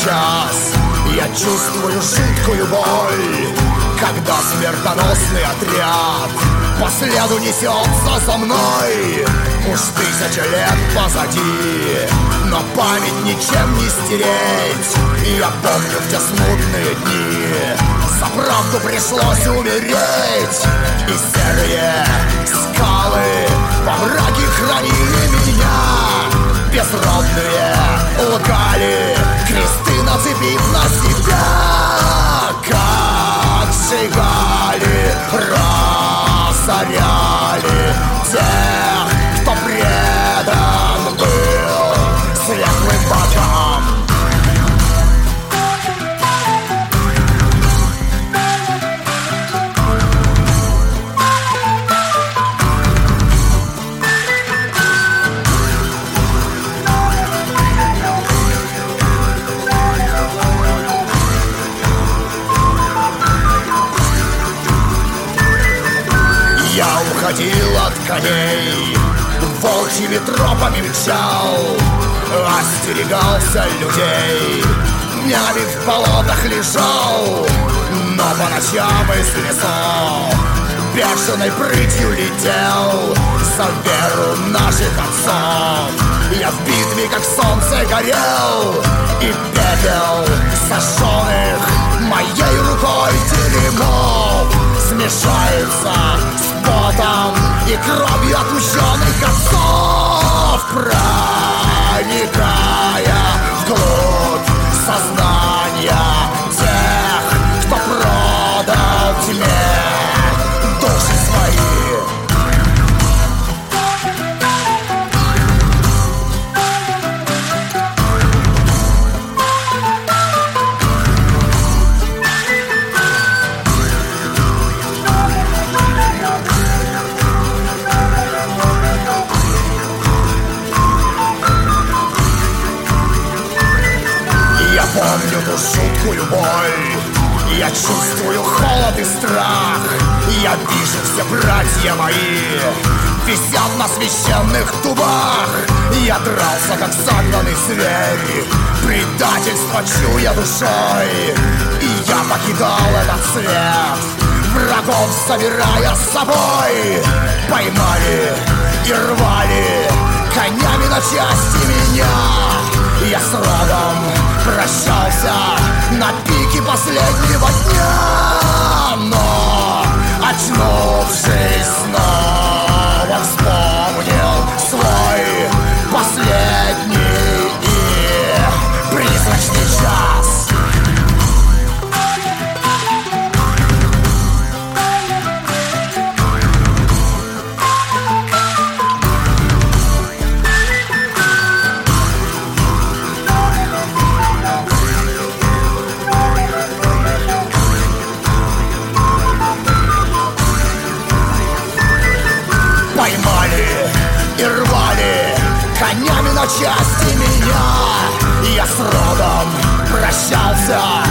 сейчас. Я чувствую жуткую боль, когда смертоносный отряд по следу несется за мной. Уж 1000 лет позади, но память ничем не стереть. И я помню в те смутные дни, за правду пришлось умереть. И серые скалы во мраке хранили меня. Безродные лгали, кресты нацепив на себя. Как сжигали, разоряли тех, кто предан был светлым богам. Я уходил от коней, волчьими тропами мчал, остерегался людей, днями в болотах лежал, но по ночам из лесов бешеной прытью летел за веру наших отцов. Я в битве, как солнце, горел, и пепел сожженных моей рукой теремов смешается с потом и кровью отмщенных отцов, проникая вглубь сознания тех, кто продал тьме души свои. Помню ту жуткую боль, я чувствую холод и страх. Я вижу, все братья мои висят на священных дубах. Я дрался, как загнанный зверь, предательство чуя душой. И я покидал этот свет, врагов собирая с собой. Поймали и рвали конями на части меня. Я с родом прощался на пике последнего дня, но, очнувшись, снова вспомнил свой последний и призрачный час. Поймали и рвали конями на части меня. Я с родом прощался